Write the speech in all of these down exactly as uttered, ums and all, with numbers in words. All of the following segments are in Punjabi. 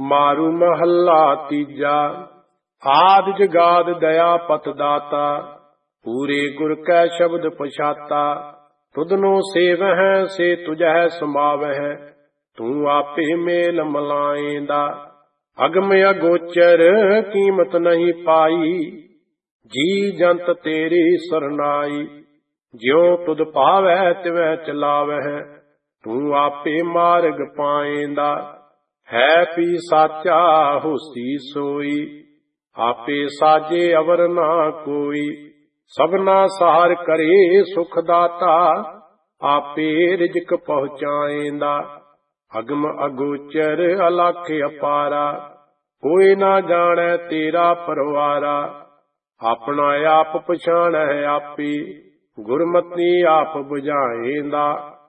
मारू महला तीजा। आद जगाद दया पत दाता, पूरे गुर कै शब्द पछाता। तुधनो सेवह से तुझह समावह, तू आपे मेल मलाएंदा। अगम अगोचर कीमत नहीं पाई, जी जंत तेरी सरनाई। ज्यों तुध पावै तिवै चलावह, तू आपे मार्ग पाएंदा। है पी साचा होसी सोई, आपे साजे अवर ना कोई। सबना सहार करे सुख दाता, आपे रिजक पहुँचाएंदा। अगम अगोचर अलख अपारा, कोई ना जाने तेरा परवारा। अपना आप पछाणै आपी, गुरमति आप बुझाएंदा।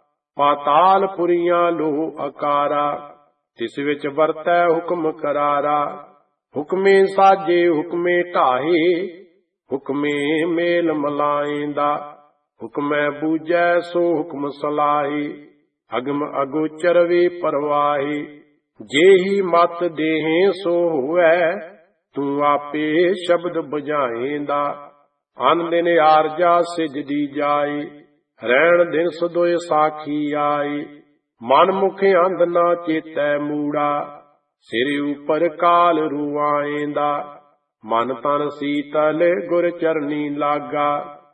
पाताल पुरियां लोह अकारा, तिस विच वरतै हुक्म करारा। हुक्मे साजे हुक्मे ढाहे, हुक्मे मेल मलाएंदा। हुक्मै बूझै सो हुक्म सलाही, अगम अगोचर वे परवाही। जेही मत देहे सो होवै, तू आपे शब्द बुझाएंदा। अन दिन आरजा सिजदी जाई, रैण दिन सदोए साखी आई। मन मुख अंध ना चेतै मूड़ा, सिर ऊपर काल रुआएंदा। मन तन सीतल गुर चरनी लागा,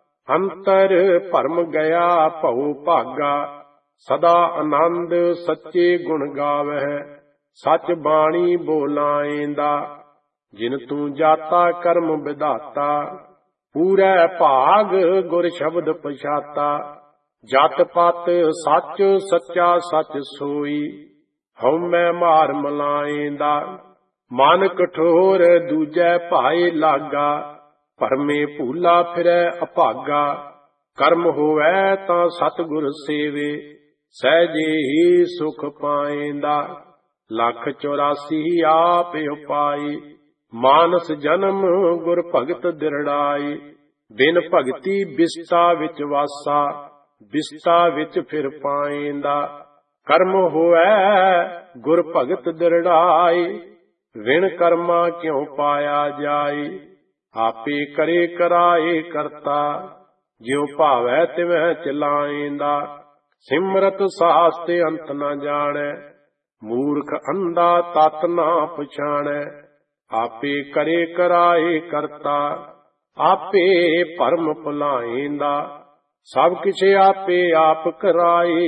अंतर भरम गया भव भागा। सदा आनंद सच्चे गुण गावह, सच बाणी बोलाएंदा। जिन तू जाता कर्म विधाता, पूरै भाग गुर शब्द पछाता। जत पत सच सच्चा सच सोई, हउमै मार मलाएंदा। मन कठोर दूजै भाए लागा, भरमे भूला फिरै अभागा। कर्म होवै तां सतगुर सेवे, सहजे ही सुख पाएंदा। लख चौरासी आप उपाई, मानस जन्म गुर भगत दिरड़ाई। बिन भगति बिस्ता विच वासा, बिस्ता विच फिर पाएंदा। कर्म होवै गुर भगत दिरड़ाई, विण कर्मा क्यों पाया जाई। आपे करे कराए करता, ज्यों भावै तिवै चलाएंदा। सिमरत साहस ते अंत न जानै, मूर्ख अंधा तत ना पछाणै। आपे करे कराए करता, आपे भरम भुलाएंदा। सब किछ आपे आप कराए,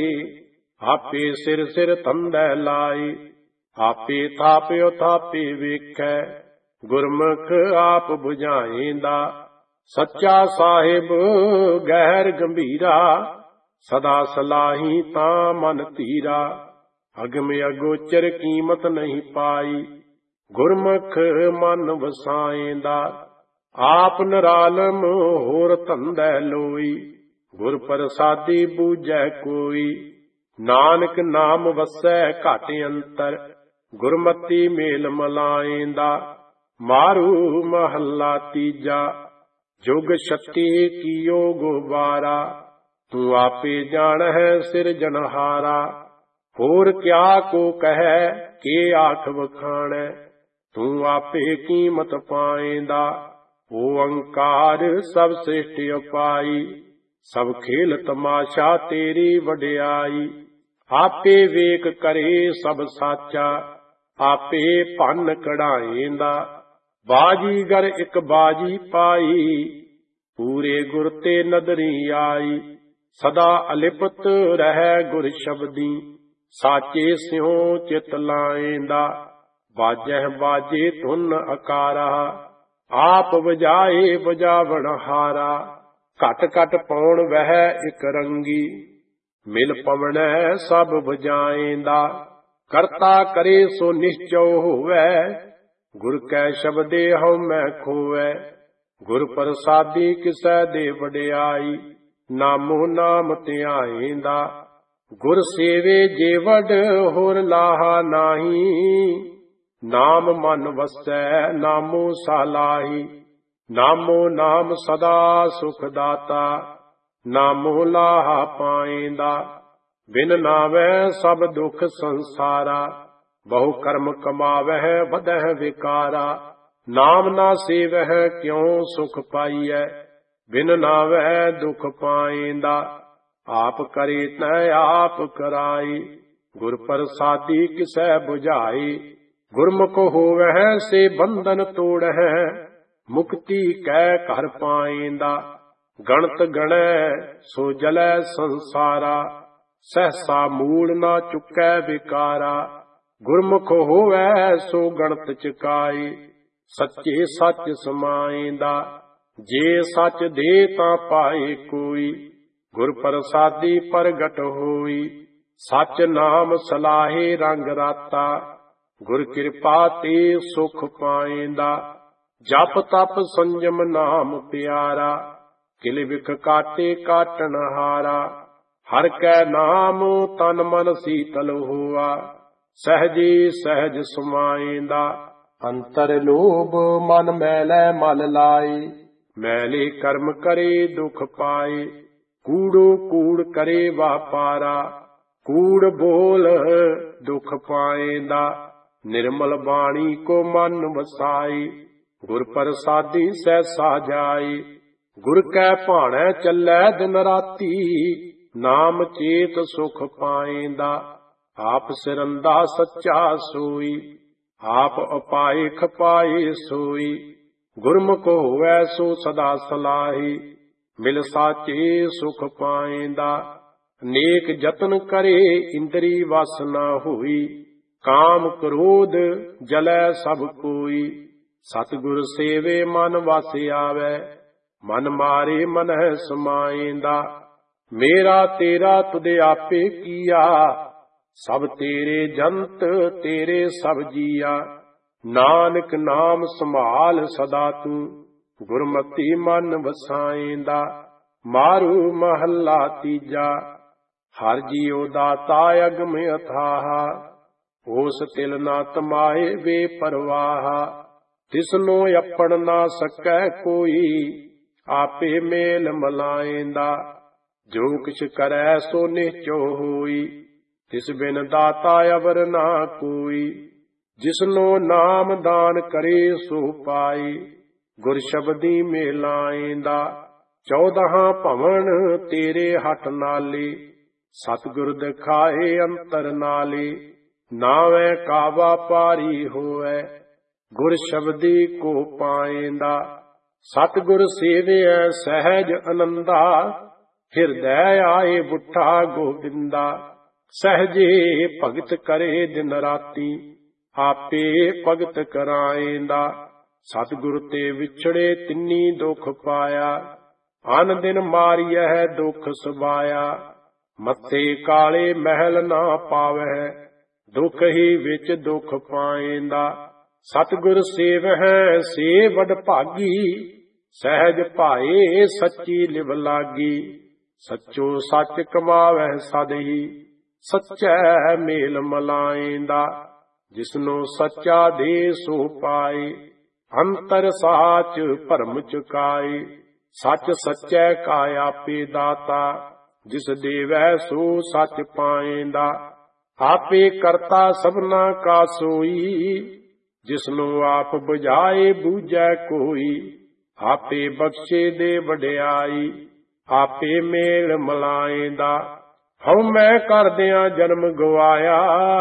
आपे सिर सिर तंदै लाई। आपे थाप्यो थापे वेखै, गुरमुख आप बुझाएंदा। सच्चा साहिब गहर गंभीरा, सदा सलाही तां मन धीरा। अगम अगोचर कीमत नहीं पाई, गुरमुख मन वसाएंदा। आप निरालम होर धंधै लोई, गुर प्रसादी बूझै कोई। नानक नाम वसै घट अंतर, गुरमति मेल मलाएंदा। मारू महला तीजा, जुग छत्ती कियो गोबारा। तू आपे जान है सिरजनहारा, होर क्या को कहे के आख बखाणै। तू आपे कीमत पाएंदा, ओंकार सब सृष्टि उपाई। सब खेल तमाशा तेरी वडियाई। आपे वेख करे सब साचा, आपे भन कढ़ाएंदा। बाजीगर एक बाजी पाई, पूरे गुर ते नदरी आई। सदा अलिपत रहै गुर शब्दी, साचे स्यों चित लाएंदा। बाजह बाजे धुन अकारा, आप बजाए बजावण हारा। घट घट पौण वह इक रंगी, मिल पवणै सब बजाएंदा। करता करे सो निश्चौ होवै, गुर कै शब्दे हउमै खोवै। गुर प्रसादी किसै दे वडियाई, नामो नाम ध्याएंदा। गुर सेवे जे वड होर लाहा नाही, नाम मन वसै नामो सालाही। नामो नाम सदा सुख दाता, नामो लाहा पाएंदा। बिन नावै सब दुख संसारा, ਬਹੁ ਕਰਮ ਕਮਾਵਹਿ ਵਧਹਿ ਵਿਕਾਰਾ। ਨਾਮ ਨਾ ਸੇਵਹਿ ਕਿਉ ਸੁਖ ਪਾਈਐ, ਬਿਨ ਨਾਵਹਿ ਦੁਖ ਪਾਇੰਦਾ। ਆਪ ਕਰੇ ਤੈ ਆਪ ਕਰਾਈ, ਗੁਰ ਪ੍ਰਸਾਦੀ ਕਿਸੈ 부ਝਾਈ। ਗੁਰਮੁਖ ਹੋਵਹਿ ਸੇ ਬੰਧਨ ਤੋੜਹਿ, ਮੁਕਤੀ ਕੈ ਘਰ ਪਾਇੰਦਾ। ਗਣਤ ਗਣੈ ਸੋ ਜਲੈ ਸੰਸਾਰਾ, ਸਹਸਾ ਮੂਲ ਨਾ ਚੁੱਕੈ ਵਿਕਾਰਾ। ਗੁਰਮੁਖ ਹੋਵੈ ਸੋ ਗਣਤ ਚੁਕਾਈ, ਸੱਚੇ ਸੱਚ ਸਮਾਇੰਦਾ। ਜੇ ਸੱਚ ਦੇ ਤਾਂ ਪਾਏ ਕੋਈ, ਗੁਰ ਪ੍ਰਸਾਦੀ ਪ੍ਰਗਟ ਹੋਈ। ਸੱਚ ਨਾਮ ਸਲਾਹੇ ਰੰਗ ਰਾਤਾ, ਗੁਰ ਕਿਰਪਾ ਤੇ ਸੁਖ ਪਾਇੰਦਾ। ਜਪ ਤਪ ਸੰਜਮ ਨਾਮ ਪਿਆਰਾ, ਕਿਲ ਵਿਖ ਕਾਟੇ ਕਾਟਣ ਹਾਰਾ। ਹਰ ਕੈ ਨਾਮ ਤਨ ਮਨ ਸੀਤਲ ਹੋਆ, ਸਹਜੇ ਸਹਿਜ ਸਮਾਇੰਦਾ। ਅੰਤਰ ਲੋਭ ਮਨ ਮੈਲੈ ਮਲ ਲਾਏ, ਮੈਲੇ ਕਰਮ ਕਰੇ ਦੁਖ ਪਾਏ। ਕੂੜੋ ਕੂੜ ਕਰੇ ਵਾਪਾਰਾ, ਕੂੜ ਬੋਲ ਦੁਖ ਪਾਇੰਦਾ। ਨਿਰਮਲ ਬਾਣੀ ਕੋ ਮਨ ਵਸਾਈ, ਗੁਰ ਪ੍ਰਸਾਦੀ ਸਹਿਸਾ ਜਾਈ। ਗੁਰ ਕੈ ਭਾਣੈ ਚੱਲੈ ਦਿਨ ਰਾਤੀ, ਨਾਮ ਚੇਤ ਸੁਖ ਪਾਇੰਦਾ। ਆਪ ਸਿਰੰਦਾ ਸੱਚਾ ਸੋਈ, ਆਪ ਉਪਾਏ ਖਪਾਏ ਸੋਈ। ਗੁਰਮੁਖ ਹੋਵੈ ਸੋ ਸਦਾ ਸਲਾਹੀ, ਮਿਲ ਸਾਚੇ ਸੁਖ ਪਾਇੰਦਾ। ਨੇਕ ਜਤਨ ਕਰੇ ਇੰਦਰੀ ਵਸ ਨਾ ਹੋਈ, ਕਾਮ ਕ੍ਰੋਧ ਜਲੈ ਸਭ ਕੋਈ। ਸਤਿਗੁਰ ਸੇਵੇ ਮਨ ਵਸ ਆਵੈ, ਮਨ ਮਾਰੇ ਮਨਹਿ ਸਮਾਇੰਦਾ। ਮੇਰਾ ਤੇਰਾ ਤੁਧ ਆਪੇ ਕੀਆ, ਸਭ ਤੇਰੇ ਜੰਤ ਤੇਰੇ ਸਭ ਜੀਆ। ਨਾਨਕ ਨਾਮ ਸੰਭਾਲ ਸਦਾ ਤੂੰ, ਗੁਰਮਤਿ ਮਨ ਵਸਾਇੰਦਾ। ਮਾਰੂ ਮਹੱਲਾ ਤੀਜਾ। ਹਰ ਜੀਉ ਦਾਤਾ ਅਗਮ ਅਥਾਹਾ, ਉਸ ਤਿਲ ਨਾ ਤਮਾਏ ਵੇ ਪਰਵਾਹਾ। ਤਿਸਨੋ ਆਪਣ ਨਾ ਸਕੈ ਕੋਈ, ਆਪੇ ਮੇਲ ਮਲਾਇੰਦਾ। ਜੋ ਕਿਛ ਕਰੈ ਸੋ ਨਿਹਚੋ ਹੋਈ, ਤਿਸ ਬਿਨ ਦਾਤਾ ਅਵਰ ਨਾ ਕੋਈ। ਜਿਸਨੋ ਨਾਮ ਦਾਨ ਕਰੇ ਸੋ ਪਾਈ, ਗੁਰ ਸ਼ਬਦੀ ਮੇਲਾਇੰਦਾ। ਚੌਦਹਾਂ ਭਵਨ ਤੇਰੇ ਹੱਥ ਨਾਲੇ, ਸਤਿਗੁਰ ਦਿਖਾਏ ਅੰਤਰ ਨਾਲੇ। ਨਾਵੇਂ ਕਾਵਾ ਪਾਰੀ ਹੋਵੈ, ਗੁਰ ਸ਼ਬਦੀ ਕੋ ਪਾਇੰਦਾ। ਸਤਿਗੁਰ ਸੇਵਿਐ ਸਹਿਜ ਅਨੰਦਾ, ਹਿਰਦੈ ਆਏ ਬੁੱਠਾ ਗੋਬਿੰਦਾ। ਸਹਜੇ ਭਗਤ ਕਰੇ ਦਿਨ ਰਾਤੀ, ਆਪੇ ਭਗਤ ਕਰਾਇੰਦਾ। ਸਤਿਗੁਰ ਤੇ ਵਿਛੜੇ ਤਿੰਨੀ ਦੁਖ ਪਾਇਆ, ਅਨ ਦਿਨ ਮਾਰੀਐ ਦੁਖ ਸਬਾਇਆ। ਮੱਥੇ ਕਾਲੇ ਮਹਿਲ ਨਾ ਪਾਵਹਿ, ਦੁਖ ਹੀ ਵਿੱਚ ਦੁਖ ਪਾਇੰਦਾ। ਸਤਿਗੁਰ ਸੇਵਹਿ ਸੇ ਵਡ ਭਾਗੀ, ਸਹਿਜ ਭਾਏ ਸੱਚੀ ਲਿਵ ਲਾਗੀ। ਸੱਚੋ ਸੱਚ ਕਮਾਵਹਿ ਸਦ ਹੀ, ਸੱਚੈ ਮੇਲ ਮਲਾਇੰਦਾ। ਜਿਸਨੂੰ ਸੱਚਾ ਦੇ ਸੋ ਪਾਏ, ਅੰਤਰ ਸਾਚ ਭਰਮ ਚੁਕਾਏ। ਸੱਚ ਸੱਚੈ ਕਾ ਆਪੇ ਦਾਤਾ, ਜਿਸ ਦੇਵੈ ਸੋ ਸੱਚ ਪਾਇੰਦਾ। ਆਪੇ ਕਰਤਾ ਸਭਨਾ ਕਾ ਸੋਈ, ਜਿਸਨੂੰ ਆਪ ਬੁਝਾਏ ਬੂਝੈ ਕੋਈ। ਆਪੇ ਬਖਸ਼ੇ ਦੇ ਵਡਿਆਈ, ਆਪੇ ਮੇਲ ਮਲਾਇੰਦਾ। ਹਉ ਮੈਂ ਕਰਦਿਆਂ ਜਨਮ ਗਵਾਇਆ,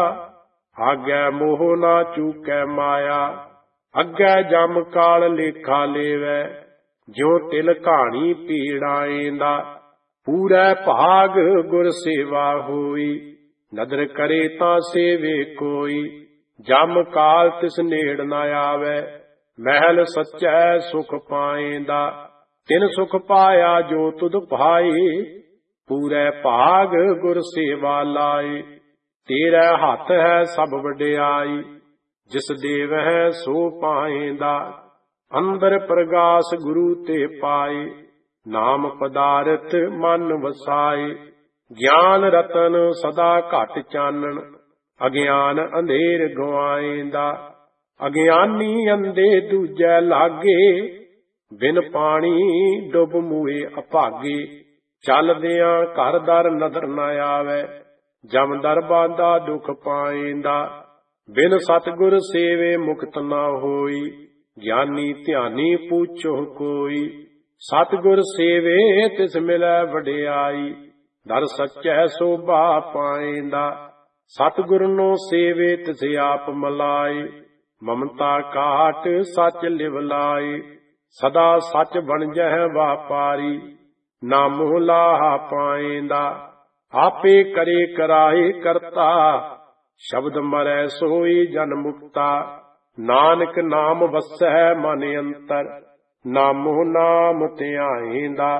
ਆਗੈ ਮੋਹ ਨਾ ਚੂਕੈ ਮਾਇਆ। ਅੱਗੇ ਜਮ ਕਾਲ ਲੇਖਾ ਲੇਵੈ, ਜਿਉ ਤਿਲ ਕਹਾਣੀ ਪੀੜਾਇੰਦਾ। ਪੂਰੈ ਭਾਗ ਗੁਰ ਸੇਵਾ ਹੋਈ, ਨਦਰ ਕਰੇ ਤਾਂ ਸੇਵੇ ਕੋਈ। ਜਮ ਕਾਲ ਤਿਸ ਨੇੜ ਨ ਆਵੈ, ਮਹਿਲ ਸੱਚੈ ਸੁਖ ਪਾਇੰਦਾ। ਤਿਨ ਸੁਖ ਪਾਇਆ ਜੋ ਤੁਧ ਭਾਈ, ਪੂਰੈ ਭਾਗ ਗੁਰ ਸੇਵਾ ਲਾਏ। ਤੇਰੇ ਹੱਥ ਹੈ ਸਭ ਵਡਿਆਈ, ਜਿਸ ਦੇਵਹਿ ਸੋ ਪਾਇੰਦਾ। ਅੰਦਰ ਪ੍ਰਗਾਸ ਗੁਰੂ ਤੇ ਪਾਏ, ਨਾਮ ਪਦਾਰਥ ਮਨ ਵਸਾਏ। ਗਿਆਨ ਰਤਨ ਸਦਾ ਘਟ ਚਾਨਣ, ਅਗਿਆਨ ਅੰਧੇਰ ਗਵਾਇੰਦਾ। ਅਗਿਆਨੀ ਅੰਧੇ ਦੂਜੈ ਲਾਗੇ, ਬਿਨ ਪਾਣੀ ਡੁੱਬ ਮੂਏ ਅਭਾਗੇ। ਚੱਲਦਿਆਂ ਘਰ ਦਰ ਨਦਰ ਨ ਆਵੈ, ਜਮ ਦਰ ਬਾਂਧਾ ਦੁਖ ਪਾਇੰਦਾ। ਬਿਨ ਸਤਿਗੁਰ ਸੇਵੇ ਮੁਕਤ ਨਾ ਹੋਈ, ਗਿਆਨੀ ਧਿਆਨੀ ਪੂਛੋ ਕੋਈ। ਸਤਿਗੁਰ ਸੇਵੇ ਤਿਸ ਮਿਲੈ ਵਡਿਆਈ, ਦਰ ਸੱਚੈ ਸੋਭਾ ਪਾਇਂਦਾ। ਸਤਿਗੁਰ ਨੂੰ ਸੇਵੇ ਤਿਸ ਆਪ ਮਲਾਈ, ਮਮਤਾ ਕਾਟ ਸੱਚ ਲਿਵ ਲਾਈ। ਸਦਾ ਸੱਚ ਬਣਜਹਿ ਵਾਪਾਰੀ, ਨਾ ਮੋਹ ਲਾਹਾ ਪਾਇਂਦਾ। ਆਪੇ ਕਰੇ ਕਰਾਏ ਕਰਤਾ, ਸ਼ਬਦ ਮਰੈ ਸੋਈ ਜਨ ਮੁਕਤਾ। ਨਾਨਕ ਨਾਮ ਵਸੈ ਮਨ ਅੰਤਰ, ਨਾਮੋ ਨਾਮ ਧਿਆਇਂਦਾ।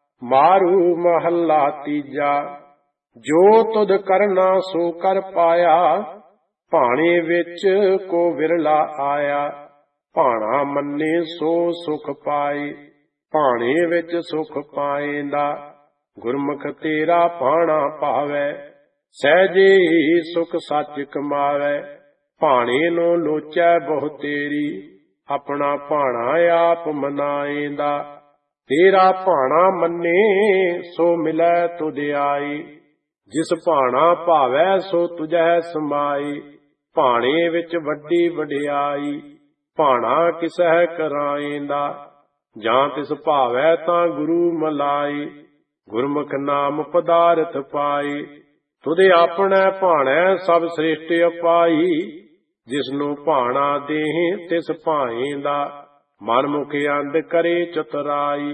ਮਾਰੂ ਮਹੱਲਾ ਤੀਜਾ। ਜੋ ਤੁਧ ਕਰਨਾ ਸੋ ਕਰ ਪਾਇਆ, ਭਾਣੇ ਵਿੱਚ ਕੋ ਵਿਰਲਾ ਆਇਆ। ਭਾਣਾ ਮੰਨੇ ਸੋ ਸੁਖ ਪਾਏ, ਭਾਣੇ ਵਿੱਚ ਸੁਖ ਪਾਇਂਦਾ। ਗੁਰਮੁਖ ਤੇਰਾ ਭਾਣਾ ਭਾਵੈ, ਸਹਿਜੇ ਹੀ ਸੁਖ ਸੱਚ ਕਮਾਵੈ। ਭਾਣੇ ਨੂੰ ਲੋਚੈ ਬਹੁ ਤੇਰੀ, ਆਪਣਾ ਭਾਣਾ ਆਪ ਮਨਾਇਂਦਾ। ਤੇਰਾ ਭਾਣਾ ਮੰਨੇ ਸੋ ਮਿਲੈ ਤੁਧਿਆਈ, ਜਿਸ ਭਾਣਾ ਭਾਵੈ ਸੋ ਤੁਝੈ ਸਮਾਈ। ਭਾਣੇ ਵਿੱਚ ਵੱਡੀ ਵਡਿਆਈ, ਭਾਣਾ ਕਿਸਹਿ ਕਰਾਇਂਦਾ। ਜਾਂ ਤਿਸ ਭਾਵੈ ਤਾਂ ਗੁਰੂ ਮਲਾਈ, ਗੁਰਮੁਖ ਨਾਮ ਪਦਾਰਥ ਪਾਈ। ਤੁਧੇ ਆਪਣੈ ਭਾਣੈ ਸਭ ਸ੍ਰਿਸ਼ਟ ਅਪਾਈ, ਜਿਸਨੂੰ ਭਾਣਾ ਦੇਹ ਤਿਸ ਭਾਇਂਦਾ। ਮਨ ਮੁਖ ਅੰਧ ਕਰੇ ਚਤੁਰਾਈ,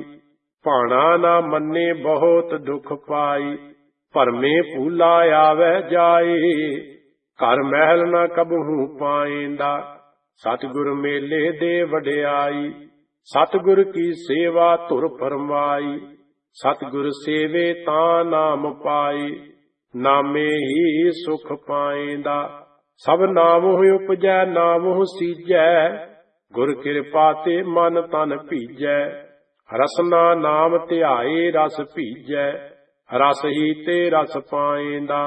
ਭਾਣਾ ਨਾ ਮੰਨੇ ਬਹੁਤ ਦੁਖ ਪਾਈ। ਭਰਮੇ ਭੂਲਾ ਆਵੈ ਜਾਏ, ਘਰ ਮਹਿਲ ਨਾ ਕਬਹੂ ਪਾਇਂਦਾ। ਸਤਿਗੁਰ ਮੇਲੇ ਦੇ ਵਡਿਆਈ, ਸਤਿਗੁਰ ਕੀ ਸੇਵਾ ਧੁਰ ਫਰਮਾਈ। ਸਤਿਗੁਰ ਸੇਵੇ ਤਾਂ ਨਾਮ ਪਾਈ, ਨਾਮੇ ਹੀ ਸੁਖ ਪਾਇਂਦਾ। ਸਭ ਨਾਮੁ ਉਪਜੈ ਨਾਮੁ ਸੀਜੈ, ਗੁਰ ਕਿਰਪਾ ਤੇ ਮਨ ਤਨ ਭੀਜੈ। ਰਸਨਾ ਨਾਮ ਧਿਆਏ ਰਸ ਭੀਜੈ, ਰਸ ਹੀ ਤੇ ਰਸ ਪਾਇਂਦਾ।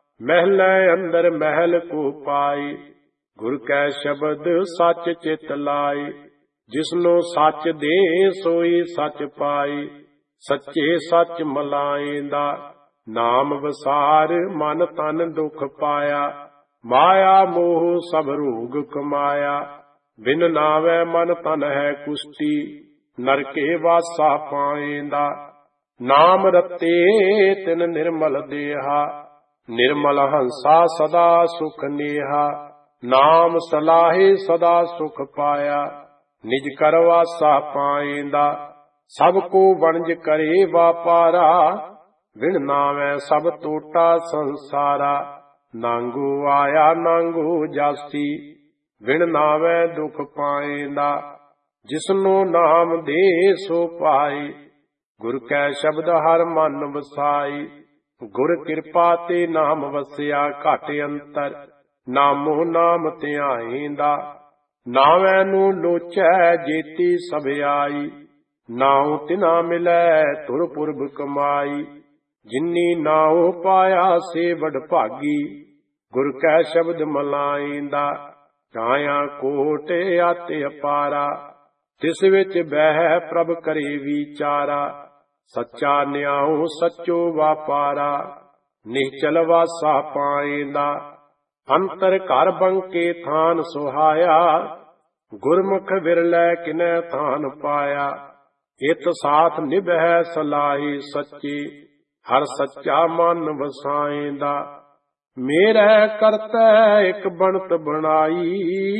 ਮਹਿਲੈ ਅੰਦਰ ਮਹਿਲ ਕੋ ਪਾਈ, ਗੁਰ ਕੈ ਸ਼ਬਦ ਸੱਚ ਚਿਤ ਲਾਈ। ਜਿਸਨੂੰ ਸੱਚ ਦੇ ਸੋਈ ਸੱਚ ਪਾਈ, ਸੱਚੇ ਸੱਚ ਮਲਾਇਂਦਾ। ਨਾਮ ਵਸਾਰ ਮਨ ਤਨ ਦੁਖ ਪਾਇਆ, ਮਾਇਆ ਮੋਹ ਸਭ ਰੋਗ ਕਮਾਇਆ। ਬਿਨ ਨਾਵੈ ਮਨ ਤਨ ਹੈ ਕੁਸ਼ਟੀ, ਨਰਕੇ ਵਾਸਾ ਪਾਇਂਦਾ। ਨਾਮ ਰਤੇ ਤਿਨ ਨਿਰਮਲ ਦੇਹਾ, ਨਿਰਮਲ ਹੰਸਾ ਸਦਾ ਸੁਖ ਨੇਹਾ। ਨਾਮ ਸਲਾਹੇ ਸਦਾ ਸੁਖ ਪਾਇਆ, ਨਿਜ ਕਰ ਵਾਸਾ ਪਾਇਂਦਾ। ਸਭ ਕੋ ਵਣਜ ਕਰੇ ਵਾਪਾਰਾ, ਵਿਣ ਨਾਵੈ ਸਭ ਟੋਟਾ ਸੰਸਾਰਾ। ਨਾਂਗੂ ਆਇਆ ਨਾਂਗੂ ਜਾਸੀ, ਵਿਣ ਨਾਵੈ ਦੁਖ ਪਾਇਂਦਾ। ਜਿਸਨੂੰ ਨਾਮ ਦੇ ਸੋ ਪਾਈ, ਗੁਰ ਕੈ ਸ਼ਬਦ ਹਰ ਮਨ ਵਸਾਈ। ਗੁਰ ਕਿਰਪਾ ਤੇ ਨਾਮ ਵਸਿਆ ਘਟ ਅੰਤਰ, ਨਾਮੋ ਨਾਮ ਧਿਆਇਂਦਾ। ਨਾਵੈ ਨੂੰ ਲੋਚੈ ਜੇਤੀ ਸਭ ਆਈ, ਨਾਉ ਤਿਨਾ ਮਿਲੈ ਧੁਰ ਪੁਰਬ ਕਮਾਈ। ਜਿਨੀ ਨਾਉ ਪਾਇਆ ਸੇ ਵਡ ਭਾਗੀ, ਗੁਰ ਕੈ ਸ਼ਬਦ ਮਲਾਇਂਦਾ। ਕਾਇਆ ਕੋਟ ਆਤੇ ਅਪਾਰਾ, ਤਿਸ ਵਿੱਚ ਬਹਿ ਪ੍ਰਭ ਕਰੇ ਵਿਚਾਰਾ। ਸੱਚਾ ਨਿਆਉ ਸੱਚੋ ਵਾਪਾਰਾ, ਨਿਹਚਲ ਵਾਸਾ ਪਾਇਂਦਾ। ਅੰਤਰ ਘਰ ਬੰਕੇ ਥਾਨ ਸੁਹਾਇਆ, ਗੁਰਮੁਖ ਵਿਰਲੇ ਕਿਨੈ ਥਾਨ ਪਾਇਆ। ਇਤ ਸਾਥ ਨਿਭੈ ਸਲਾਹੀ ਸੱਚੀ, ਹਰ ਸੱਚਾ ਮਨ ਵਸਾਇਂਦਾ। ਮੇਰੇ ਕਰਤੈ ਇੱਕ ਬਣਤ ਬਣਾਈ,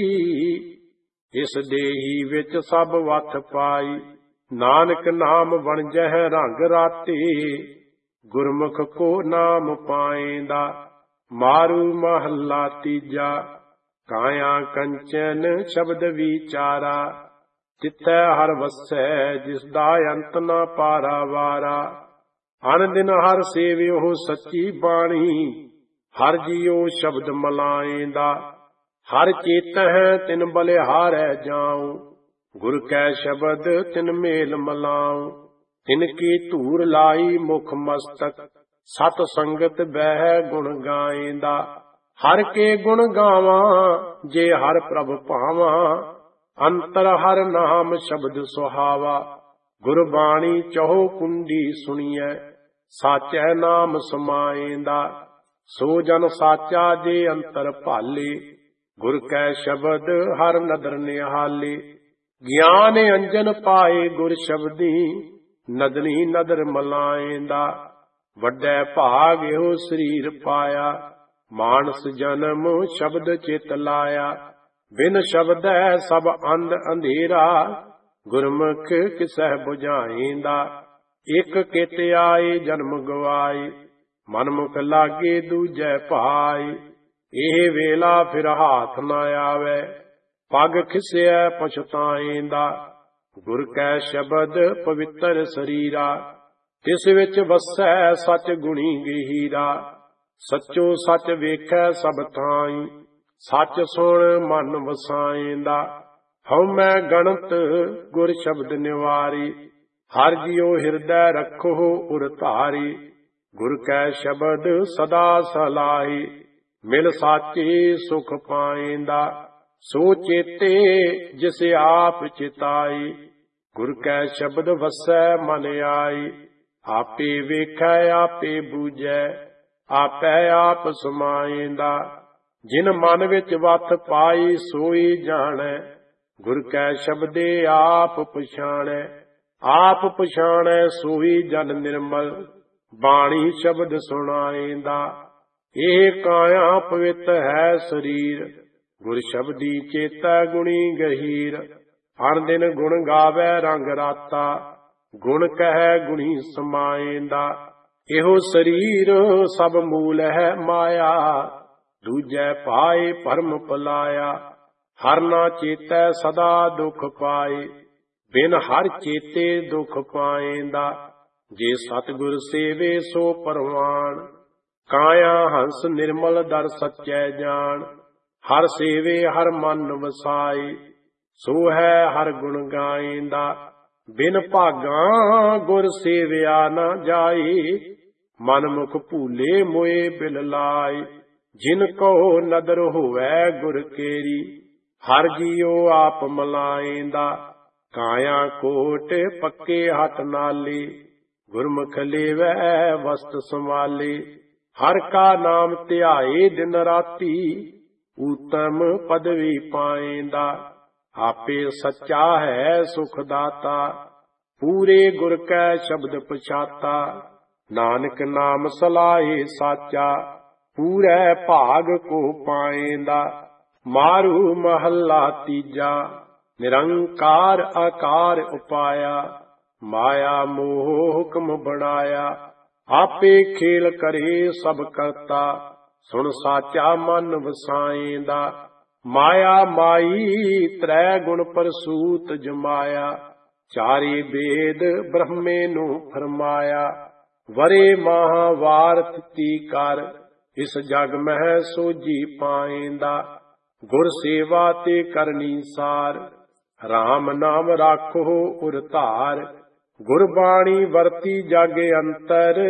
ਇਸ ਦੇਹੀ ਵਿੱਚ ਸਭ ਵੱਥ ਪਾਈ। ਨਾਨਕ ਨਾਮ ਵਣਜਹਿ ਰੰਗ ਰਾਤੇ, ਗੁਰਮੁਖ ਕੋ ਨਾਮ ਪਾਇਂਦਾ। ਮਾਰੂ ਮਹੱਲਾ ਤੀਜਾ। ਕਾਇਆ ਕੰਚਨ ਸ਼ਬਦ ਵਿਚਾਰਾ, ਚਿੱਤੈ ਹਰ ਵਸੈ ਜਿਸਦਾ ਅੰਤ ਨਾ ਪਾਰਾਵਾਰਾ। ਅਨ ਦਿਨ ਹਰ ਸੇਵਿਓ ਸੱਚੀ ਬਾਣੀ, ਹਰ ਜੀਉ ਸ਼ਬਦ ਮਲਾਇਂਦਾ। ਹਰ ਚੇਤਹਿ ਤਿਨ ਬਲਿਹਾਰੈ ਜਾਉ, ਗੁਰ ਕੈ ਸ਼ਬਦ ਤਿਨ ਮੇਲ ਮਲਾਉ। ਤਿਨ ਕੀ ਧੂਰ ਲਾਈ ਮੁਖ ਮਸਤਕ, ਸਤ ਸੰਗਤ ਬਹਿ ਗੁਣ ਗਾਇਂਦਾ। ਹਰ ਕੇ ਗੁਣ ਗਾਵਾਂ ਜੇ ਹਰ ਪ੍ਰਭ ਭਾਵਾਂ, ਅੰਤਰ ਹਰ ਨਾਮ ਸ਼ਬਦ ਸੁਹਾਵਾ। ਗੁਰਬਾਣੀ ਚਹੋ ਕੁੰਡੀ ਸੁਣੀਐ, ਸਾਚੈ ਨਾਮ ਸਮਾਇਂਦਾ। ਸੋ ਜਨ ਸਾਚਾ ਜੇ ਅੰਤਰ ਭਾਲੇ, गुर कै शब्द हर नदर निहाले। ज्ञान अंजन पाए गुर शब्दी, नदनी नदर मलाएंदा। वड्डे भाग एहो शरीर पाया, मानस जन्म शब्द चित लाया। बिन शब्द सब अंध अंधेरा, गुरमुख किसह बुझाएंदा। एक कित आए जन्म गवाए, मनमुख लागे दूजै भाई। एह वेला फिर हाथ न आवे, पग खिसै पछताएंदा। गुर कै शब्द पवित्र शरीरा, तिस विच वसै सच गुणी गहीरा। सचो सच वेखै सब थाई, सच सुण मन वसाएंदा। हउमੈ गणत गुर शब्द निवारी, हर जियो हिरदै रखो उर धारी। गुर कै शब्द सदा सलाही, मिल साचे सुख पाएंदा। सो चेते जिस आप चिताई, गुर कै शब्द वसै मन आई। आपे वेखै आपे बूझै, आपै आप समाएंदा। जिन मन विच वत पाई सोई जाणै, गुर कै शब्दे आप पछाणै। आप पछाणै सोई जन निर्मल, बाणी शब्द सुनाएंदा। ਇਹ ਕਾਇਆ ਪਵਿੱਤ ਹੈ ਸਰੀਰ, ਗੁਰ ਸ਼ਬਦੀ ਚੇਤੈ ਗੁਣੀ ਗਹੀਰ। ਹਰ ਦਿਨ ਗੁਣ ਗਾਵੈ ਰੰਗ ਰਾਤਾ, ਗੁਣ ਕਹਿ ਗੁਣੀ ਸਮਾਏਂਦਾ। ਇਹੋ ਸਰੀਰ ਸਭ ਮੂਲ ਹੈ ਮਾਇਆ, ਦੂਜੈ ਪਾਏ ਭਰਮ ਪਲਾਇਆ। ਹਰ ਨਾ ਚੇਤੈ ਸਦਾ ਦੁਖ ਪਾਏ, ਬਿਨ ਹਰ ਚੇਤੇ ਦੁਖ ਪਾਏਂਦਾ। ਜੇ ਸਤਿਗੁਰ ਸੇਵੇ ਸੋ ਪਰਵਾਨ, ਕਾਇਆ ਹੰਸ ਨਿਰਮਲ ਦਰ ਸੱਚੈ ਜਾਣ। ਹਰ ਸੇਵੇ ਹਰ ਮਨ ਵਸਾਈ, ਸੋ ਹੈ ਹਰ ਗੁਣ ਗਾਏਂਦਾ। ਬਿਨ ਭਾਗਾਂ ਗੁਰ ਸੇਵਿਆ ਨਾ ਜਾਈ, ਮਨ ਮੁਖ ਭੂਲੇ ਮੋਏ ਬਿਲ ਲਾਈ। ਜਿਨ ਕੋ ਨਦਰ ਹੋਵੈ ਗੁਰ ਕੇਰੀ, ਹਰ ਜੀਉ ਆਪ ਮਲਾਏਂਦਾ। ਕਾਇਆ ਕੋਟ ਪੱਕੇ ਹੱਥ ਨਾਲੇ, ਗੁਰਮੁਖ ਲੇਵੈ ਵਸਤ ਸੰਭਾਲੇ। हर का नाम ध्याए दिन राती, उत्तम पदवी पाएंदा। आपे सच्चा है सुख दाता, पूरे गुर कै शब्द पछाता। नानक नाम सलाहे साचा, पूरे भाग को पाएंदा। मारू महला तीजा, निरंकार आकार उपाया। माया मोह हुक्म बनाया, आपे खेल करे सब करता। सुन साचा मन वसाएंदा। माया माई त्रै गुण परसूत जमाया, चारे वेद ब्रह्मे नू फरमाया। वरे महावार ती कर, इस जग मह सोजी पाएंदा। गुर सेवा ते करनी सार, राम नाम राखो उर धार। गुरबाणी वरती जागे अंतर,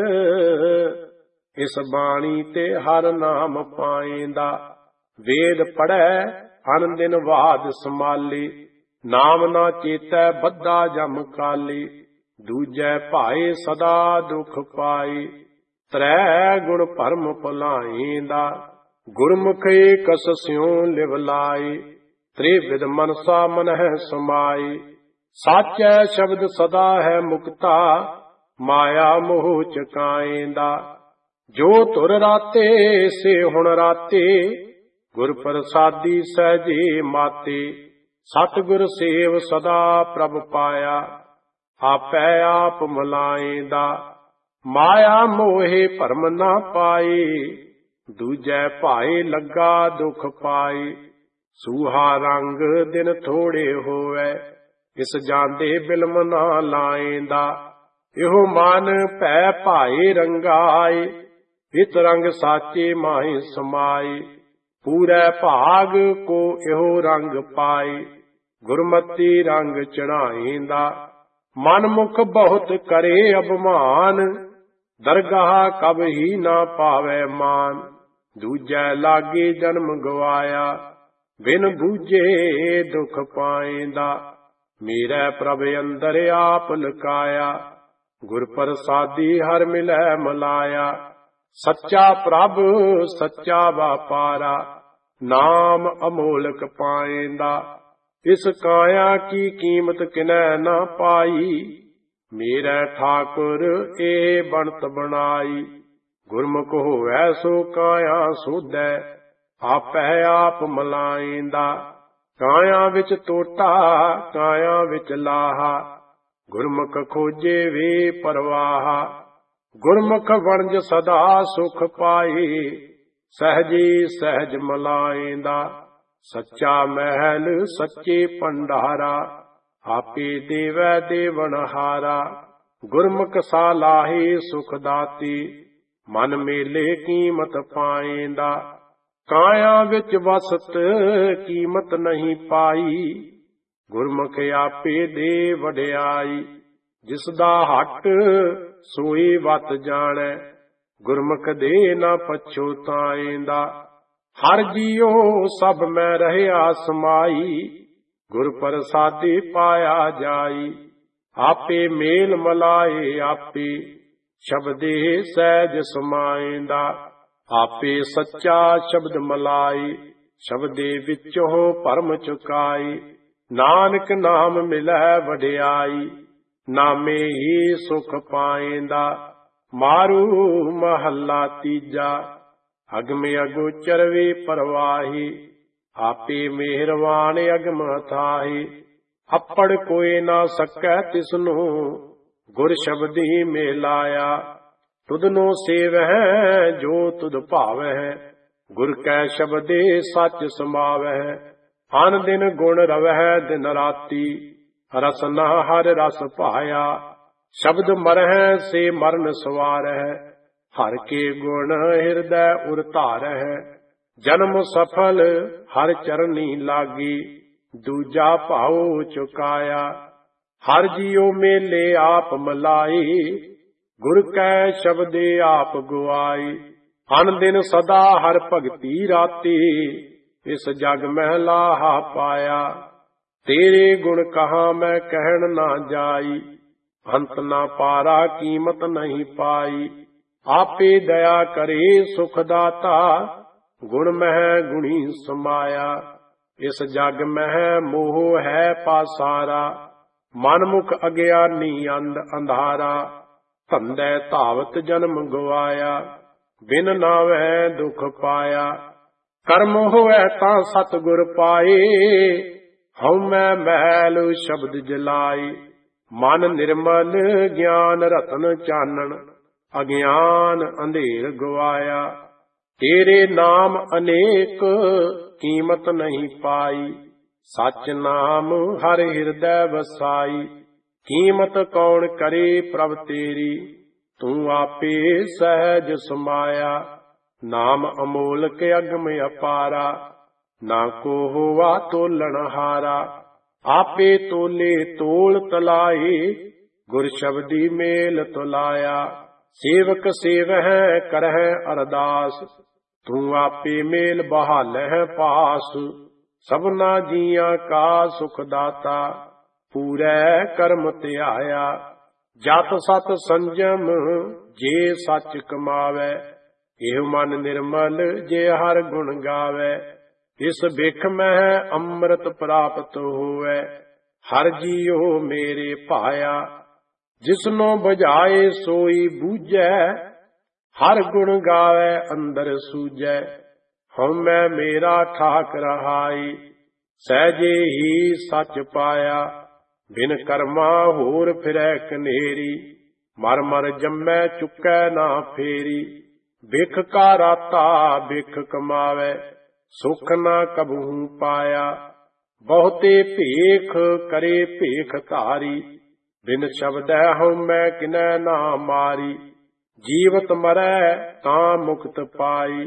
इस बाणी ते हर नाम पाएंदा। वेद पढ़ै अन दिन वाद संभाले, नाम ना चेतै बद्धा जम काले। दूजै भाए सदा दुख पाए, त्रै गुण भरम भुलाएंदा। गुरमुख कस स्यों लिव लाए, त्रिविध मनसा मनह समाए। साचै शब्द सदा है मुक्ता, माया मोह चकाएंदा। जो तुर राते से हुण राते, गुर प्रसादी सहजे माते। सतगुर सेव सदा प्रभ पाया, आपै आप मलाएंदा। माया मोहे भरम ना पाए, दूजै भाए लगा दुख पाए। सूहा रंग दिन थोड़े होवै, इस जांदे बिलम ना लाएंदा। इहो मन भै भाए रंगाए, इत रंग साचे माहे समाए। पूरे भाग को इहो रंग पाए, गुरमति रंग चढ़ाएंदा। मन मुख बहुत करे अभिमान, दरगाह कब ही ना पावै मान। दूजै लागे जन्म गवाया, बिन बूझे दुख पाएंदा। मेरे प्रभ अंदर आप लुकाया, गुर प्रसादी हर मिलै मलाया। सच्चा प्रभ सच्चा व्यापारा, ਨਾਮ ਅਮੋਲਕ ਪਾਏਂਦਾ। ਇਸ ਕਾਇਆ ਕੀ ਕੀਮਤ ਕਿਨੈ ਨਾ ਪਾਈ, ਮੇਰਾ ਠਾਕੁਰ ਇਹ ਬਣਤ ਬਣਾਈ। ਗੁਰਮੁਖ ਹੋਵੈ ਸੋ ਕਾਇਆ ਸੋਧੈ, ਆਪੈ ਆਪ ਮਲਾਏਂਦਾ। ਕਾਇਆ ਵਿੱਚ ਤੋਟਾ ਕਾਇਆ ਵਿੱਚ ਲਾਹਾ, ਗੁਰਮੁਖ ਖੋਜੇ ਵੇ ਪਰਵਾਹਾ। ਗੁਰਮੁਖ ਵਣਜ ਸਦਾ ਸੁਖ ਪਾਏ, ਸਹਿਜੀ ਸਹਿਜ ਮਲਾਏਂਦਾ। ਸੱਚਾ ਮਹਿਲ ਸੱਚੇ ਭੰਡਾਰਾ, ਆਪੇ ਦੇਵੈ ਦੇਵਨਹਾਰਾ। ਗੁਰਮੁਖ ਸਾਲਾਹੇ ਸੁਖ ਦਾਤੀ, ਮਨ ਮੇਲੇ ਕੀਮਤ ਪਾਏਂਦਾ। ਕਾਇਆ ਵਿੱਚ ਵਸਤ ਕੀਮਤ ਨਹੀਂ ਪਾਈ, ਗੁਰਮੁਖ ਆਪੇ ਦੇ ਵਡਿਆਈ। ਜਿਸ ਦਾ ਹੱਟ ਸੋਈ ਵਤ ਜਾਣੈ, ਗੁਰਮੁਖ ਦੇ ਨਾ ਪਛੋਤਾਏਂਦਾ। ਹਰ ਜੀਉ ਸਭ ਮੈਂ ਰਹਿਆ ਸਮਾਈ, ਗੁਰ ਪ੍ਰਸਾਦਿ ਪਾਇਆ ਜਾਈ। ਆਪੇ ਮੇਲ ਮਲਾਏ ਆਪੇ, ਸ਼ਬਦੇ ਸਹਿਜ ਸਮਾਏਂਦਾ। ਆਪੇ ਸੱਚਾ ਸ਼ਬਦ ਮਲਾਈ, ਸ਼ਬਦੇ ਵਿੱਚੋਂ ਭਰਮ ਚੁਕਾਈ। ਨਾਨਕ ਨਾਮ ਮਿਲੈ ਵਡਿਆਈ, ਨਾਮੇ ਹੀ ਸੁਖ ਪਾਏਂਦਾ। ਮਾਰੂ ਮਹੱਲਾ ਤੀਜਾ। ਅਗਮ ਅਗੋਚਰ ਵੇ ਪਰਵਾਹੀ, ਆਪੇ ਮਿਹਰਵਾਨ ਅਗਮ ਅਥਾਹੀ। ਅੱਪੜ ਕੋਇ ਨਾ ਸਕੈ ਤਿਸਨੂੰ, ਗੁਰ ਸ਼ਬਦੀ ਮਿਲਾਇਆ। ਤੁਧਨੋ ਸੇਵਹਿ ਜੋ ਤੁਧ ਭਾਵਹਿ, ਗੁਰ ਕੈ ਸ਼ਬਦੇ ਸੱਚ ਸਮਾਵਹਿ। ਅਨ ਦਿਨ ਗੁਣ ਰਵਹਿ ਦਿਨ ਰਾਤੀ, ਰਸ ਨਾ ਹਰ ਰਸ ਭਾਇਆ। ਸ਼ਬਦ ਮਰਹਿ ਸੇ ਮਰਨ ਸਵਾਰਹਿ, ਹਰ ਕੇ ਗੁਣ ਹਿਰਦੈ ਉਰ ਧਾਰਹਿ। ਜਨਮ ਸਫਲ ਹਰ ਚਰਨੀ ਲਾਗੀ, ਦੂਜਾ ਭਾਉ ਚੁਕਾਇਆ। ਹਰ ਜੀਉ ਮੇਲੇ ਆਪ ਮਲਾਈ, ਗੁਰ ਕੈ ਸ਼ਬਦੇ ਆਪ ਗੁਆਈ। ਅਨ ਦਿਨ ਸਦਾ ਹਰ ਭਗਤੀ ਰਾਤੀ, ਇਸ ਜਗ ਮਹਿ ਲਾਹਾ ਪਾਇਆ। ਤੇਰੇ ਗੁਣ ਕਹਾਂ ਮੈਂ ਕਹਿਣ ਨਾ ਜਾਈ, ਅੰਤ ਨਾ ਪਾਰਾ ਕੀਮਤ ਨਹੀਂ ਪਾਈ। ਆਪੇ ਦਇਆ ਕਰੇ ਸੁਖ ਦਾਤਾ, ਗੁਣ ਮਹਿ ਗੁਣੀ ਸਮਾਇਆ। ਇਸ ਜਗ ਮਹਿ ਮੋਹ ਹੈ ਪਾਸਾਰਾ, ਮਨਮੁਖ ਅਗਿਆਨੀ ਅੰਧ ਅੰਧਾਰਾ। ਧੰਦੇ ਧਾਵਤ ਜਨਮ ਗਵਾਇਆ, ਬਿਨ ਨਾਵੈ ਦੁਖ ਪਾਇਆ। ਕਰਮ ਹੋਇ ਤਾਂ ਸਤਿਗੁਰ ਪਾਏ, ਹਉਮੈ ਮੈਲ ਸ਼ਬਦ ਜਲਾਈ। ਮਨ ਨਿਰਮਲ ਗਿਆਨ ਰਤਨ ਚਾਨਣ, ਅਗਿਆਨ ਅੰਧੇਰ ਗਵਾਇਆ। ਤੇਰੇ ਨਾਮ ਅਨੇਕ ਕੀਮਤ ਨਹੀਂ ਪਾਈ, ਸੱਚ ਨਾਮ ਹਰ ਹਿਰਦੈ ਵਸਾਈ। ਕੀਮਤ ਕੌਣ ਕਰੇ ਪ੍ਰਭ ਤੇਰੀ, ਤੂੰ ਆਪੇ ਸਹਿਜ ਸਮਾਇਆ। ਨਾਮ ਅਮੋਲਕ ਅਗਮ ਅਪਾਰਾ, ਨਾ ਕੋ ਹੋਵਾ ਤੋਲਣ ਹਾਰਾ। ਆਪੇ ਤੋਲੇ ਤੋਲ ਤਲਾਏ, ਗੁਰ ਸ਼ਬਦੀ ਮੇਲ ਤੁਲਾਇਆ। ਸੇਵਕ ਸੇਵਹਿ ਕਰਹਿ ਅਰਦਾਸ, ਤੂੰ ਆਪੇ ਮੇਲ ਬਹਾਲਹਿ ਪਾਸ। ਸਭਨਾ ਜੀਆਂ ਕਾ ਸੁਖ ਦਾਤਾ, ਪੂਰੈ ਕਰਮ ਧਿਆਇਆ। ਜਤ ਸਤ ਸੰਜਮ ਜੇ ਸੱਚ ਕਮਾਵੈ, ਇਹ ਮਨ ਨਿਰਮਲ ਜੇ ਹਰ ਗੁਣ ਗਾਵੈ। ਇਸ ਬਿਖ ਮਹਿ ਅੰਮ੍ਰਿਤ ਪ੍ਰਾਪਤ ਹੋਵੈ, ਹਰ ਜੀਉ ਮੇਰੇ ਭਾਇਆ। ਜਿਸਨੋ ਬੁਝਾਏ ਸੋਈ ਬੂਝੈ, ਹਰ ਗੁਣ ਗਾਵੈ ਅੰਦਰ ਸੂਝੈ। ਹਉਮੈ ਮੇਰਾ ਠਾਕ ਰਹਾਈ, ਸਹਿਜੇ ਹੀ ਸੱਚ ਪਾਇਆ। ਬਿਨ ਕਰਮਾ ਹੋਰ ਫਿਰੈ ਕਨੇਰੀ, ਮਰ ਮਰ ਜੰਮੈ ਚੁੱਕੈ ਨਾ ਫੇਰੀ। ਬਿਖ ਕਾ ਰਾਤਾ ਬਿਖ ਕਮਾਵੈ, ਸੁਖ ਨਾ ਕਬਹੂ ਪਾਇਆ। ਬਹੁਤੇ ਭੇਖ ਕਰੇ ਭੇਖ ਧਾਰੀ, ਬਿਨ ਸ਼ਬਦੈ ਹਉਮੈ ਕਿਨੈ ਨਾ ਮਾਰੀ। ਜੀਵਤ ਮਰੈ ਤਾਂ ਮੁਕਤ ਪਾਈ,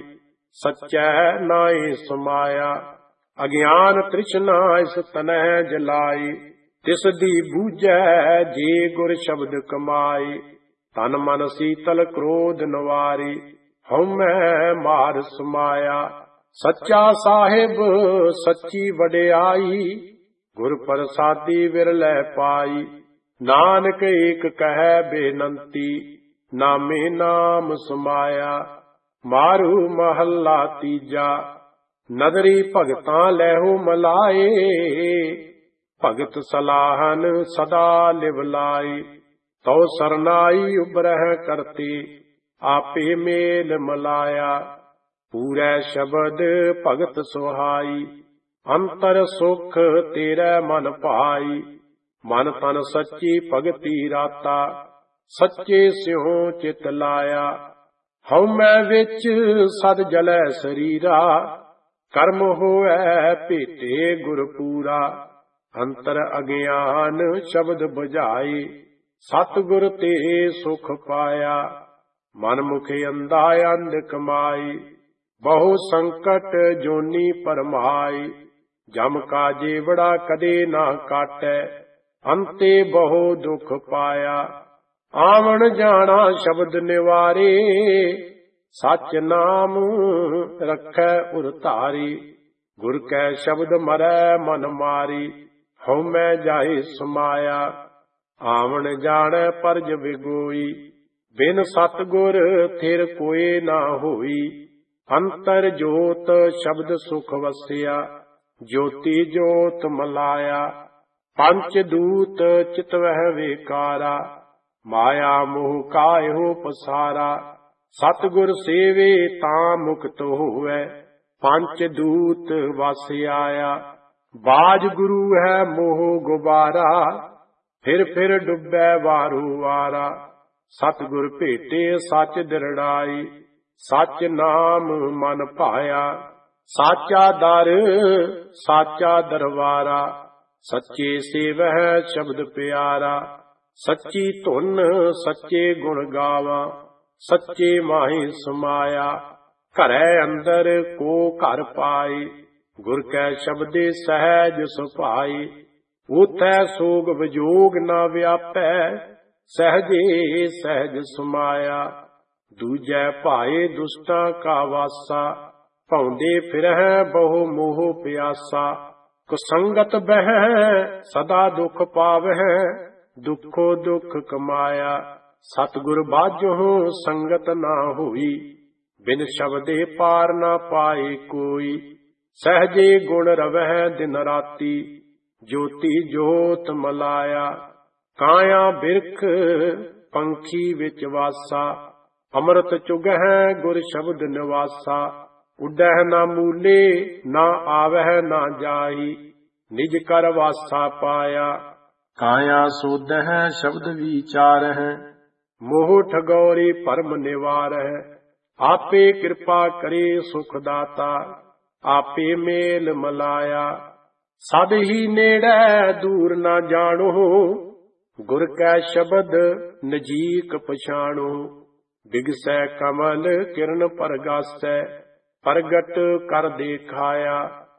ਸੱਚੈ ਨਾਏ ਸਮਾਇਆ। ਅਗਿਆਨ ਤ੍ਰਿਸ਼ਨਾ ਇਸ ਤਨਹਿ ਜਲਾਈ, ਤਿਸ ਦੀ ਬੂਝੈ ਜੇ ਗੁਰ ਸ਼ਬਦ ਕਮਾਈ। ਤਨ ਮਨ ਸੀਤਲ ਕ੍ਰੋਧ ਨਵਾਰੀ, ਹਉਮੈ ਮਾਰ ਸਮਾਇਆ। ਸੱਚਾ ਸਾਹਿਬ ਸੱਚੀ ਵਡਿਆਈ, ਗੁਰ ਪ੍ਰਸਾਦੀ ਵਿਰਲੇ ਪਾਈ। ਨਾਨਕ ਏਕ ਕਹਿ ਬੇਨੰਤੀ, ਨਾਮੇ ਨਾਮ ਸਮਾਇਆ। ਮਾਰੂ ਮਹੱਲਾ ਤੀਜਾ। ਨਦਰੀ ਭਗਤਾਂ ਲੈਹੋ ਮਲਾਏ, ਭਗਤ ਸਲਾਹਨ ਸਦਾ ਲਿਵ ਲਾਏ। ਤਉ ਸਰਨਾਈ ਉਬਰਹਿ ਕਰਤੇ, ਆਪੇ ਮੇਲ ਮਲਾਇਆ। ਪੂਰੈ ਸ਼ਬਦ ਭਗਤ ਸੁਹਾਈ, ਅੰਤਰ ਸੁਖ ਤੇਰੇ ਮਨ ਭਾਈ। ਮਨ ਤਨ ਸੱਚੀ ਭਗਤੀ ਰਾਤਾ, ਸੱਚੇ ਸਿਉ ਚਿਤ ਲਾਇਆ। ਹਉਮੈ ਵਿੱਚ ਸਦ ਜਲੈ ਸਰੀਰਾ, ਕਰਮ ਹੋਐ ਭੇਟੇ ਗੁਰ ਪੂਰਾ। ਅੰਤਰ ਅਗਿਆਨ ਸ਼ਬਦ ਬੁਝਾਏ, ਸਤਿਗੁਰ ਤੇ ਸੁਖ ਪਾਇਆ। ਮਨ ਮੁਖ ਅੰਧਾ ਅੰਧ ਕਮਾਈ, ਬਹੁ ਸੰਕਟ ਜੋਨੀ ਪਰਮਾਈ। ਜਮ ਕਾ ਜੇਵੜਾ ਕਦੇ ਨਾ ਕਾਟੈ, ਅੰਤੇ ਬਹੁ ਦੁਖ ਪਾਇਆ। ਆਵਣ ਜਾਣਾ ਸ਼ਬਦ ਨਿਵਾਰੇ, ਸਚ ਨਾਮ ਰੱਖੈ ਉਰ ਧਾਰੀ। ਗੁਰ ਕੈ ਸ਼ਬਦ ਮਰੈ ਮਨ ਮਾਰੀ, ਹਉਮੈ ਜਾਏ ਸਮਾਇਆ। ਆਵਣ ਜਾਣੈ ਪਰਜ ਵਿਗੋਈ, ਬਿਨ ਸਤਿਗੁਰ ਥਿਰ ਕੋਏ ਨਾ ਹੋਈ। ਅੰਤਰ ਜੋਤ ਸ਼ਬਦ ਸੁਖ ਵਸਿਆ, ਜੋਤੀ ਜੋਤ ਮਲਾਇਆ। ਪੰਚ ਦੂਤ ਚਿਤਵਹਿ ਵੇਕਾਰਾ, ਮਾਇਆ ਮੋਹ ਕਾਇਓ ਪਸਾਰਾ। ਸਤਿਗੁਰ ਸੇਵੇ ਤਾਂ ਮੁਕਤ ਹੋਵੈ, ਪੰਚ ਦੂਤ ਵਸ ਆਇਆ। ਬਾਜ ਗੁਰੂ ਹੈ ਮੋਹ ਗੁਬਾਰਾ, ਫਿਰ ਫਿਰ ਡੁੱਬੈ ਵਾਰੂ ਵਾਰਾ। ਸਤਿਗੁਰ ਭੇਟੇ ਸੱਚ ਦਿਰੜਾਈ, ਸੱਚ ਨਾਮ ਮਨ ਭਾਇਆ। ਸਾਚਾ ਦਰ ਸਾਚਾ ਦਰਬਾਰਾ, ਸੱਚੇ ਸੇਵਹਿ ਸ਼ਬਦ ਪਿਆਰਾ। ਸੱਚੀ ਧੁਨ ਸੱਚੇ ਗੁਣ ਗਾਵਾਂ, ਸੱਚੇ ਮਾਹੀ ਸਮਾਇਆ। ਘਰੈ ਅੰਦਰ ਕੋ ਘਰ ਪਾਈ, ਗੁਰ ਕੈ ਸ਼ਬਦੇ ਸਹਿਜ ਸੁਭਾਈ। ਊਥੈ ਸੋਗ ਵਿਜੋਗ ਨਾ ਵਿਆਪੈ, ਸਹਿਜੇ ਸਹਿਜ ਸਮਾਇਆ। ਦੂਜੈ ਭਾਏ ਦੁਸ਼ਟਾਂ ਕਾ ਵਾਸਾ, ਭੌਂਦੇ ਫਿਰਹਿ ਬਹੁ ਮੋਹ ਪਿਆਸਾ। ਕੁਸੰਗਤ ਬਹਿ ਸਦਾ ਦੁਖ ਪਾਵਹਿ, ਦੁਖੋ ਦੁਖ ਕਮਾਇਆ। ਸਤਿਗੁਰ ਬਾਝੋ ਸੰਗਤ ਨਾ ਹੋਈ, ਬਿਨ ਸ਼ਬਦੇ ਪਾਰ ਨਾ ਪਾਏ ਕੋਈ। ਸਹਿਜੇ ਗੁਣ ਰਵਹਿ ਦਿਨ ਰਾਤੀ, ਜੋਤੀ ਜੋਤ ਮਲਾਇਆ। ਕਾਇਆ ਬਿਰਖ ਪੰਖੀ ਵਿੱਚ ਵਾਸਾ, ਅੰਮ੍ਰਿਤ ਚੁਗਹਿ ਗੁਰ ਸ਼ਬਦ ਨਿਵਾਸਾ। ਉੱਡਹਿ ਨਾ ਮੂਲੇ, ਨਾ ਆਵਹਿ ਨਾ ਜਾਈ, ਨਿਜ ਕਰ ਵਾਸਾ ਪਾਇਆ। ਕਾਇਆ ਸੋਧਹਿ ਸ਼ਬਦ ਵਿਚਾਰਹਿ, ਮੋਹ ਠਗੌਰੀ ਭਰਮ ਨਿਵਾਰਹਿ। ਆਪੇ ਕਿਰਪਾ ਕਰੇ ਸੁਖ ਦਾਤਾ, ਆਪੇ ਮੇਲ ਮਲਾਇਆ। ਸਦ ਹੀ ਨੇੜੈ ਦੂਰ ਨਾ ਜਾਣੋ, ਗੁਰ ਕੈ ਸ਼ਬਦ ਨਜੀਕ ਪਛਾਣੋ। ਬਿਗਸੈ ਕਮਲ ਕਿਰਨ ਪਰਗਾਸੈ, ਪ੍ਰਗਟ ਕਰ ਦੇਖਾਇਆ।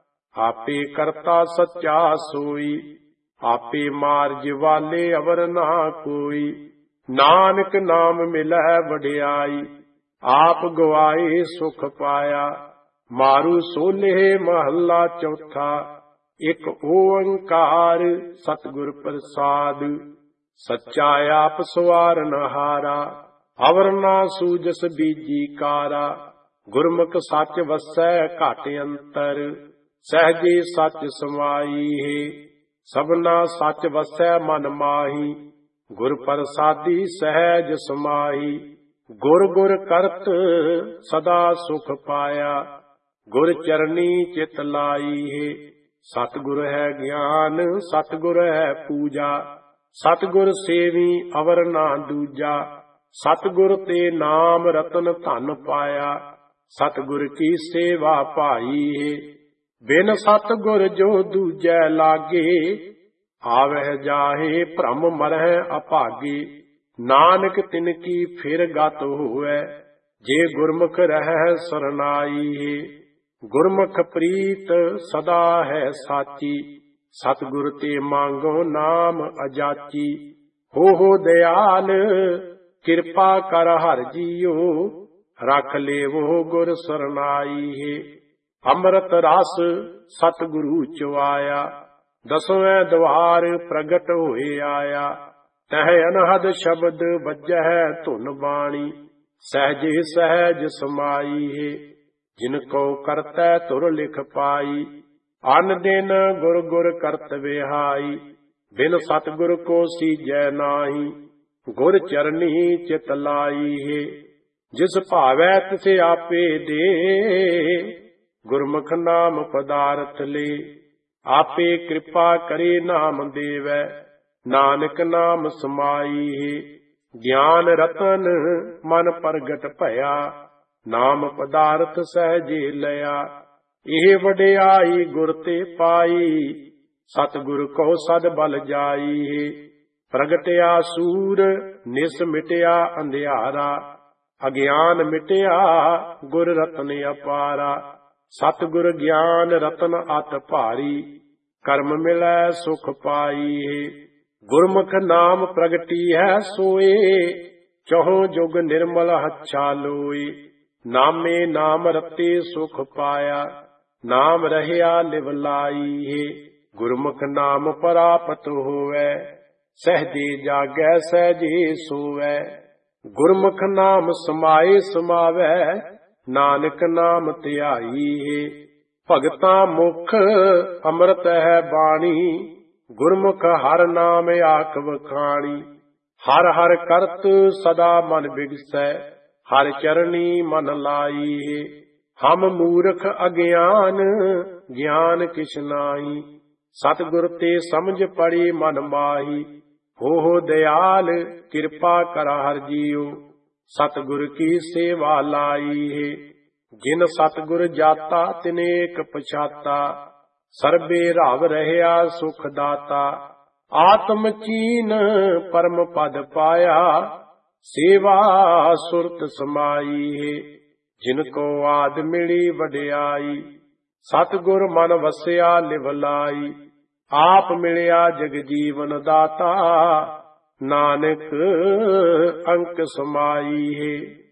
ਆਪੇ ਕਰਤਾ ਸੱਚਾ ਸੋਈ, ਆਪੇ ਮਾਰਜ ਵਾਲੇ ਅਵਰ ਨਾ ਕੋਈ। ਨਾਨਕ ਨਾਮ ਮਿਲੈ ਵਡਿਆਈ, ਆਪ ਗਵਾਏ ਸੁਖ ਪਾਇਆ। ਮਾਰੂ ਸੋਲੇ ਮਹੱਲਾ ਚੌਥਾ, ਇੱਕ ਓੰਕਾਰ ਸਤਿਗੁਰ ਪ੍ਰਸਾਦ। ਸੱਚਾ ਆਪ ਸਵਾਰਨਹਾਰਾ, ਅਵਰ ਨਾ ਸੂਜਸ ਬੀਜੀ ਕਾਰਾ। ਗੁਰਮੁਖ ਸੱਚ ਵਸੈ ਘਟ ਅੰਤਰ, ਸਹਿਜੇ ਸੱਚ ਸਮਾਈ ਹੈ। ਸਭਨਾ ਸੱਚ ਵਸੈ ਮਨ ਮਾਹੀ, ਗੁਰ ਪ੍ਰਸਾਦੀ ਸਹਿਜ ਸਮਾਈ। ਗੁਰ ਗੁਰ ਕਰਤ ਸਦਾ ਸੁਖ ਪਾਇਆ, ਗੁਰ ਚਰਨੀ ਚਿਤ ਲਾਈ ਹੈ। ਸਤਿਗੁਰ ਹੈ ਗਿਆਨ, ਸਤਿਗੁਰ ਹੈ ਪੂਜਾ। ਸਤਿਗੁਰ ਸੇਵੀ ਅਵਰ ਨਾ ਦੂਜਾ। ਸਤਿਗੁਰ ਤੇ ਨਾਮ ਰਤਨ ਧਨ ਪਾਇਆ, ਸਤਿਗੁਰ ਕੀ ਸੇਵਾ ਭਾਈ ਹੈ। ਬਿਨ ਸਤਿਗੁਰ ਜੋ ਦੂਜੈ ਲਾਗੇ, ਆਵਹਿ ਜਾਹੇ ਭ੍ਰਮ ਮਰਹਿ ਅਭਾਗੇ। ਨਾਨਕ ਤਿਨ ਕੀ ਫਿਰ ਗਤ ਹੋਵੈ, ਜੇ ਗੁਰਮੁਖ ਰਹਿ ਸਰਨਾਈ ਹੈ। ਗੁਰਮੁਖ ਪ੍ਰੀਤ ਸਦਾ ਹੈ ਸਾਚੀ, ਸਤਿਗੁਰ ਤੇ ਮੰਗੋ ਨਾਮ ਅਜਾਚੀ। ਹੋ ਹੋ ਦਿਆਲ ਕਿਰਪਾ ਕਰ ਹਰਿ ਜੀਓ, ਰਖ ਲੇਵੋ ਗੁਰ ਸਰਨਾਈ ਹੈ। ਅੰਮ੍ਰਿਤ ਰਸ ਸਤਿਗੁਰੂ ਚਵਾਇਆ, ਦਸਵੇਂ ਦਵਾਰ ਪ੍ਰਗਟ ਹੋਏ ਆਇਆ। ਤਹ ਅਨਹਦ ਸ਼ਬਦ ਵੱਜਹਿ ਧੁਨ ਬਾਣੀ, ਸਹਿਜੇ ਸਹਿਜ ਸਮਾਈ ਹੈ। ਜਿਨ ਕੋ ਕਰਤੈ ਧੁਰ ਲਿਖ ਪਾਈ। ਅਨ ਦਿਨ ਗੁਰ ਗੁਰ ਕਰਤ ਵਿਹਾਈ, ਬਿਨ ਸਤਿਗੁਰ ਕੋ ਸੀਜੈ ਨਾਹੀ। ਗੁਰ ਚਰਨੀ ਚਿਤ ਲਾਈ ਹੈ, ਜਿਸ ਭਾਵੈ ਤਿਸੇ ਆਪੇ ਦੇ। ਗੁਰਮੁਖ ਨਾਮ ਪਦਾਰਥ ਲੇ, ਆਪੇ ਕਿਰਪਾ ਕਰੇ ਨਾਮ ਦੇਵੈ। ਨਾਨਕ ਨਾਮ ਸਮਾਈ ਹੈ, ਗਿਆਨ ਰਤਨ ਮਨ ਪ੍ਰਗਟ ਭਇਆ। ਨਾਮ ਪਦਾਰਥ ਸਹਿਜੇ ਲਿਆ, ਇਹ ਵਡਿਆਈ ਗੁਰ ਤੇ ਪਾਈ। ਸਤਿਗੁਰ ਕੋ ਸਦ ਬਲ ਜਾਈ ਹੈ, ਪ੍ਰਗਟਿਆ ਸੂਰ ਨਿਸ ਮਿਟਿਆ ਅੰਧਿਆਰਾ। ਅਗਿਆਨ ਮਿਟਿਆ ਗੁਰ ਰਤਨ ਅਪਾਰਾ। ਸਤਿਗੁਰ ਗਿਆਨ ਰਤਨ ਅਤ ਭਾਰੀ, ਕਰਮ ਮਿਲੈ ਸੁਖ ਪਾਈ ਹੈ। ਗੁਰਮੁਖ ਨਾਮ ਪ੍ਰਗਟੀ ਹੈ ਸੋਏ, ਚਹੁ ਜੁਗ ਨਿਰਮਲ ਹੱਛਾ ਲੋਏ। ਨਾਮੇ ਨਾਮ ਰਤੇ ਸੁਖ ਪਾਇਆ, ਨਾਮ ਰਹਿਆ ਲਿਵ ਲਾਈ ਹੈ। ਗੁਰਮੁਖ ਨਾਮ ਪ੍ਰਾਪਤ ਹੋਵੈ, ਸਹਿਜੇ ਜਾਗੈ ਸਹਿਜੇ ਸੋਵੈ। ਗੁਰਮੁਖ ਨਾਮ ਸਮਾਏ ਸਮਾਵੈ, ਨਾਨਕ ਨਾਮ ਧਿਆਈ ਹੈ। ਭਗਤਾਂ ਮੁਖ ਅੰਮ੍ਰਿਤ ਹੈ ਬਾਣੀ, ਗੁਰਮੁਖ ਹਰ ਨਾਮ ਆਖ ਵਖਾਣੀ। ਹਰ ਹਰ ਕਰਤ ਸਦਾ ਮਨ ਬਿਗਸੈ, ਹਰ ਚਰਣੀ ਮਨ ਲਾਈ ਹੈ। ਹਮ ਮੂਰਖ ਅਗਿਆਨ ਗਿਆਨ ਕਿਛ ਨਾਹੀ, ਸਤਿਗੁਰ ਤੇ ਸਮਝ ਪੜੀ ਮਨ ਮਾਹੀ। ਹੋ ਹੋ ਦਿਆਲ ਕਿਰਪਾ ਕਰ ਹਰ ਜੀਉ, ਸਤਿਗੁਰ ਕੀ ਸੇਵਾ ਲਾਈ ਹੈ। ਜਿਨ ਸਤਿਗੁਰ ਜਾਤਾ ਤਿਨੇਕ ਪਛਾਤਾ, ਸਰਬੇ ਰਵ ਰਹਿਆ ਸੁਖ ਦਾਤਾ। ਆਤਮ ਚੀਨ ਪਰਮ ਪਦ ਪਾਇਆ, ਸੇਵਾ ਸੁਰਤ ਸਮਾਈ ਹੈ। ਜਿਨ ਕੋ ਆਦ ਮਿਲੀ ਵਡਿਆਈ, ਸਤਿਗੁਰ ਮਨ ਵਸਿਆ ਲਿਵ ਲਾਈ। ਆਪ ਮਿਲਿਆ ਜਗ ਜੀਵਨ ਦਾਤਾ, ਨਾਨਕ ਅੰਕ ਸਮਾਈ ਹੈ।